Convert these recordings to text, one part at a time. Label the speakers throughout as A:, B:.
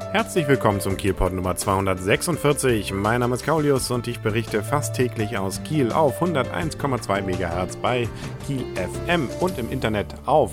A: Herzlich willkommen zum Kielpod Nummer 246. Mein Name ist Kaulius und ich berichte fast täglich aus Kiel auf 101,2 MHz bei Kiel FM und im Internet auf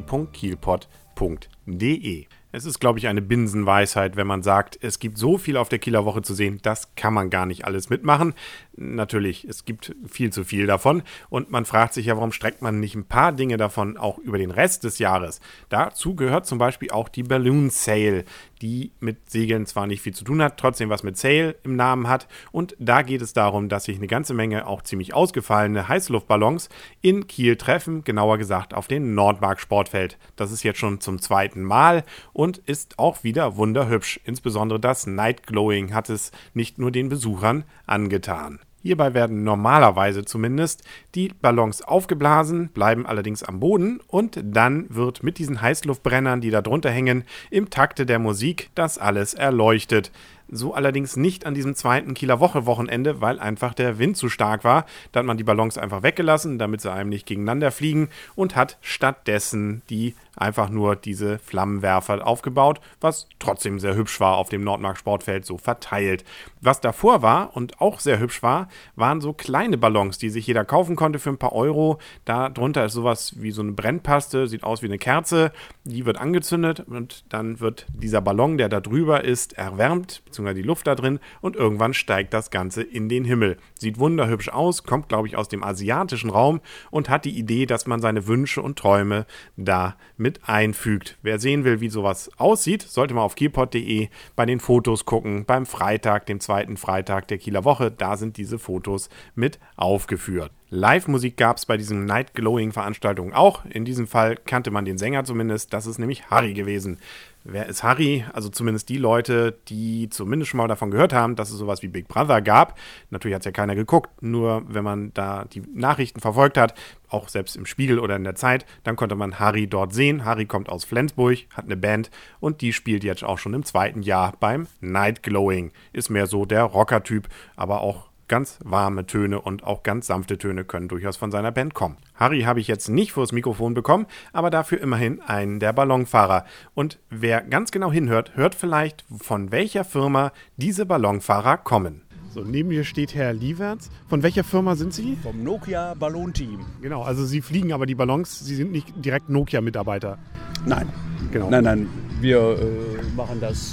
A: www.kielpod.de. Es ist, glaube ich, eine Binsenweisheit, wenn man sagt, es gibt so viel auf der Kieler Woche zu sehen, das kann man gar nicht alles mitmachen. Natürlich, es gibt viel zu viel davon und man fragt sich ja, warum streckt man nicht ein paar Dinge davon auch über den Rest des Jahres. Dazu gehört zum Beispiel auch die Balloon Sale, die mit Segeln zwar nicht viel zu tun hat, trotzdem was mit Sail im Namen hat. Und da geht es darum, dass sich eine ganze Menge auch ziemlich ausgefallene Heißluftballons in Kiel treffen, genauer gesagt auf dem Nordmark Sportfeld. Das ist jetzt schon zum zweiten Mal und ist auch wieder wunderhübsch. Insbesondere das Night Glowing hat es nicht nur den Besuchern angetan. Hierbei werden normalerweise zumindest die Ballons aufgeblasen, bleiben allerdings am Boden und dann wird mit diesen Heißluftbrennern, die da drunter hängen, im Takte der Musik das alles erleuchtet. So allerdings nicht an diesem zweiten Kieler Wochenende, weil einfach der Wind zu stark war. Da hat man die Ballons einfach weggelassen, damit sie einem nicht gegeneinander fliegen und hat stattdessen einfach nur diese Flammenwerfer aufgebaut, was trotzdem sehr hübsch war auf dem Nordmark Sportfeld so verteilt. Was davor war und auch sehr hübsch war, waren so kleine Ballons, die sich jeder kaufen konnte für ein paar Euro. Da drunter ist sowas wie so eine Brennpaste, sieht aus wie eine Kerze, die wird angezündet und dann wird dieser Ballon, der da drüber ist, erwärmt, beziehungsweise die Luft da drin und irgendwann steigt das Ganze in den Himmel. Sieht wunderhübsch aus, kommt glaube ich aus dem asiatischen Raum und hat die Idee, dass man seine Wünsche und Träume da mit einfügt. Wer sehen will, wie sowas aussieht, sollte mal auf kielpod.de bei den Fotos gucken, beim Freitag, dem zweiten Freitag der Kieler Woche, da sind diese Fotos mit aufgeführt. Live-Musik gab es bei diesen Night Glowing-Veranstaltungen auch. In diesem Fall kannte man den Sänger zumindest. Das ist nämlich Harry gewesen. Wer ist Harry? Also zumindest die Leute, die zumindest schon mal davon gehört haben, dass es sowas wie Big Brother gab. Natürlich hat es ja keiner geguckt, nur wenn man da die Nachrichten verfolgt hat, auch selbst im Spiegel oder in der Zeit, dann konnte man Harry dort sehen. Harry kommt aus Flensburg, hat eine Band und die spielt jetzt auch schon im zweiten Jahr beim Night Glowing. Ist mehr so der Rocker-Typ, aber auch ganz warme Töne und auch ganz sanfte Töne können durchaus von seiner Band kommen. Harry habe ich jetzt nicht vors Mikrofon bekommen, aber dafür immerhin einen der Ballonfahrer. Und wer ganz genau hinhört, hört vielleicht, von welcher Firma diese Ballonfahrer kommen. So, neben mir steht Herr Liewerts. Von welcher Firma sind Sie?
B: Vom Nokia Ballonteam.
A: Genau, also Sie fliegen aber die Ballons, Sie sind nicht direkt Nokia-Mitarbeiter.
B: Nein.
A: Genau.
B: Nein, wir machen das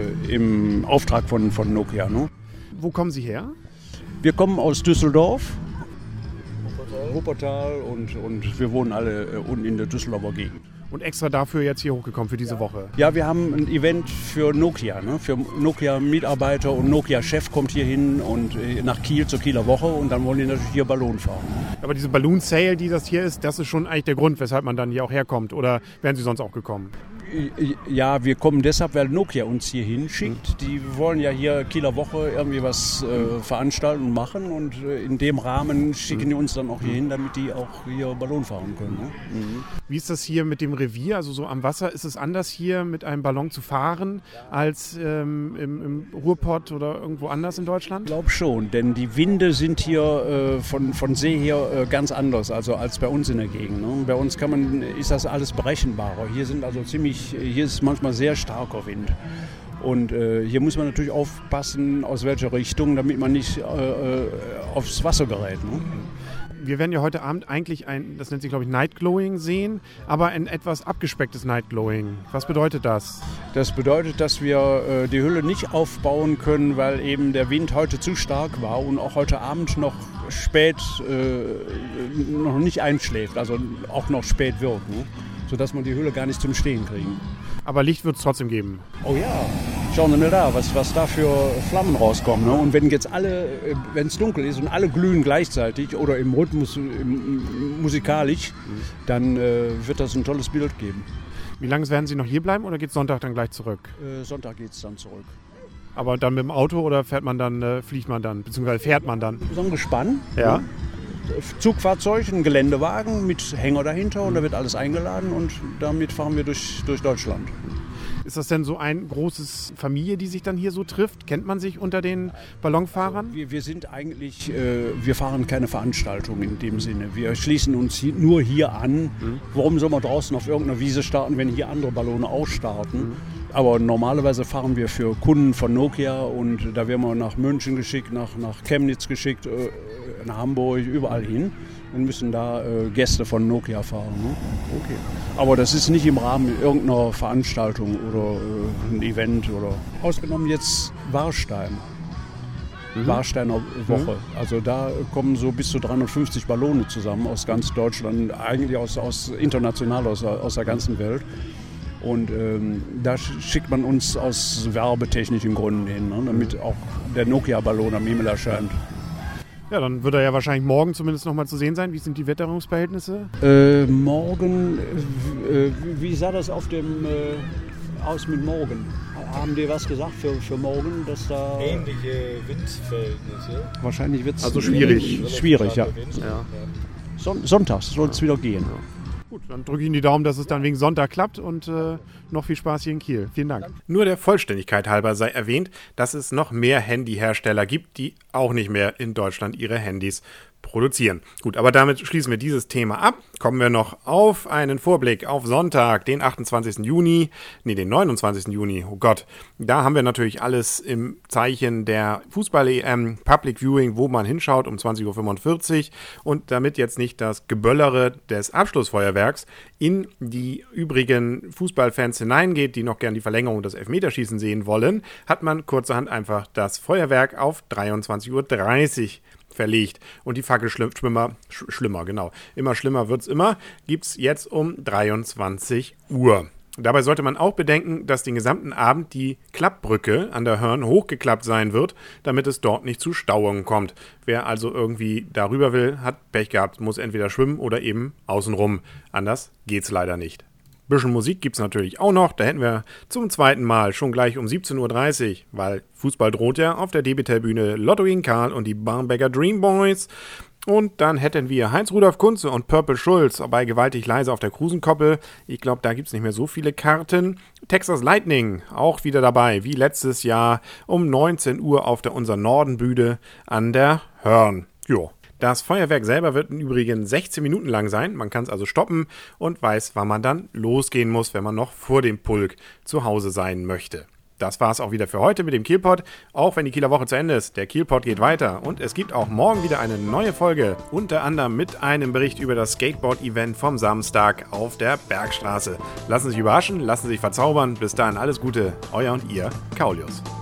B: im Auftrag von Nokia. Ne?
A: Wo kommen Sie her?
B: Wir kommen aus Düsseldorf, Wuppertal und wir wohnen alle unten in der Düsseldorfer Gegend.
A: Und extra dafür jetzt hier hochgekommen für diese Woche?
B: Ja, wir haben ein Event für Nokia, ne? Für Nokia-Mitarbeiter und Nokia-Chef kommt hier hin und nach Kiel zur Kieler Woche und dann wollen die natürlich hier Ballon fahren.
A: Aber diese Balloon Sale, die das hier ist, das ist schon eigentlich der Grund, weshalb man dann hier auch herkommt. Oder wären Sie sonst auch gekommen?
B: Ja, wir kommen deshalb, weil Nokia uns hier hinschickt. Die wollen ja hier Kieler Woche irgendwie was veranstalten und machen und in dem Rahmen schicken die uns dann auch hier hin, damit die auch hier Ballon fahren können. Ne?
A: Wie ist das hier mit dem Revier, also so am Wasser? Ist es anders hier mit einem Ballon zu fahren als im Ruhrpott oder irgendwo anders in Deutschland?
B: Ich glaube schon, denn die Winde sind hier von See her ganz anders also als bei uns in der Gegend. Ne? Bei uns ist das alles berechenbarer. Hier ist manchmal sehr starker Wind. Und hier muss man natürlich aufpassen, aus welcher Richtung, damit man nicht aufs Wasser gerät. Ne?
A: Wir werden ja heute Abend eigentlich das nennt sich glaube ich Night Glowing sehen, aber ein etwas abgespecktes Night Glowing. Was bedeutet das?
B: Das bedeutet, dass wir die Hülle nicht aufbauen können, weil eben der Wind heute zu stark war und auch heute Abend noch spät noch nicht einschläft, also auch noch spät wird, ne? Sodass man die Hülle gar nicht zum Stehen kriegen.
A: Aber Licht wird es trotzdem geben.
B: Oh ja, schauen Sie mal da, was da für Flammen rauskommen. Ne? Und wenn es dunkel ist und alle glühen gleichzeitig oder im Rhythmus musikalisch, dann wird das ein tolles Bild geben.
A: Wie lange werden Sie noch hier bleiben oder geht Sonntag dann gleich zurück?
B: Sonntag geht es dann zurück.
A: Aber dann mit dem Auto oder fliegt man dann, beziehungsweise fährt man dann?
B: So ein Gespann.
A: Ja.
B: Ne? Zugfahrzeug, ein Geländewagen mit Hänger dahinter und da wird alles eingeladen und damit fahren wir durch Deutschland.
A: Ist das denn so eine große Familie, die sich dann hier so trifft? Kennt man sich unter den Ballonfahrern?
B: Wir sind eigentlich, wir fahren keine Veranstaltung in dem Sinne. Wir schließen uns nur hier an. Warum soll man draußen auf irgendeiner Wiese starten, wenn hier andere Ballone ausstarten? Aber normalerweise fahren wir für Kunden von Nokia und da werden wir nach München geschickt, nach Chemnitz geschickt, nach Hamburg, überall hin und müssen da Gäste von Nokia fahren. Ne?
A: Okay.
B: Aber das ist nicht im Rahmen irgendeiner Veranstaltung oder ein Event oder ausgenommen jetzt Warstein. Warsteiner Woche. Also da kommen so bis zu 350 Ballone zusammen aus ganz Deutschland, eigentlich international aus der ganzen Welt. Und da schickt man uns aus werbetechnischen Gründen hin, ne, damit auch der Nokia-Ballon am Himmel erscheint.
A: Ja, dann wird er ja wahrscheinlich morgen zumindest nochmal zu sehen sein. Wie sind die Witterungsverhältnisse?
B: Morgen, wie sah das aus mit morgen? Haben die was gesagt für morgen, dass da...
C: Ähnliche Windverhältnisse.
B: Wahrscheinlich wird es...
A: Also schwierig.
B: Schwierig, ja.
A: Ja.
B: Sonntags soll es wieder gehen.
A: Ja. Gut, dann drücke ich Ihnen die Daumen, dass es dann wegen Sonntag klappt und noch viel Spaß hier in Kiel. Vielen Dank. Nur der Vollständigkeit halber sei erwähnt, dass es noch mehr Handyhersteller gibt, die auch nicht mehr in Deutschland ihre Handys produzieren. Gut, aber damit schließen wir dieses Thema ab. Kommen wir noch auf einen Vorblick auf Sonntag, den 29. Juni, den 29. Juni, oh Gott. Da haben wir natürlich alles im Zeichen der Fußball-EM, Public Viewing, wo man hinschaut um 20.45 Uhr. Und damit jetzt nicht das Geböllere des Abschlussfeuerwerks in die übrigen Fußballfans hineingeht, die noch gern die Verlängerung des Elfmeterschießen sehen wollen, hat man kurzerhand einfach das Feuerwerk auf 23.30 Uhr verlegt. Und die Fackelschwimmer, immer schlimmer wird's immer, gibt's jetzt um 23 Uhr. Dabei sollte man auch bedenken, dass den gesamten Abend die Klappbrücke an der Hörn hochgeklappt sein wird, damit es dort nicht zu Stauungen kommt. Wer also irgendwie darüber will, hat Pech gehabt, muss entweder schwimmen oder eben außenrum. Anders geht's leider nicht. Bisschen Musik gibt's natürlich auch noch. Da hätten wir zum zweiten Mal schon gleich um 17.30 Uhr, weil Fußball droht ja, auf der Debitel-Bühne Lotto gegen Karl und die Barmbecker Dream Boys. Und dann hätten wir Heinz-Rudolf Kunze und Purple Schulz bei Gewaltig leise auf der Krusenkoppel. Ich glaube, da gibt's nicht mehr so viele Karten. Texas Lightning auch wieder dabei, wie letztes Jahr um 19 Uhr auf der Unser Norden-Bühne an der Hörn. Jo. Das Feuerwerk selber wird im Übrigen 16 Minuten lang sein. Man kann es also stoppen und weiß, wann man dann losgehen muss, wenn man noch vor dem Pulk zu Hause sein möchte. Das war es auch wieder für heute mit dem Kielpot. Auch wenn die Kieler Woche zu Ende ist, der Kielpot geht weiter. Und es gibt auch morgen wieder eine neue Folge. Unter anderem mit einem Bericht über das Skateboard-Event vom Samstag auf der Bergstraße. Lassen Sie sich überraschen, lassen Sie sich verzaubern. Bis dahin alles Gute. Euer und Ihr Kaulius.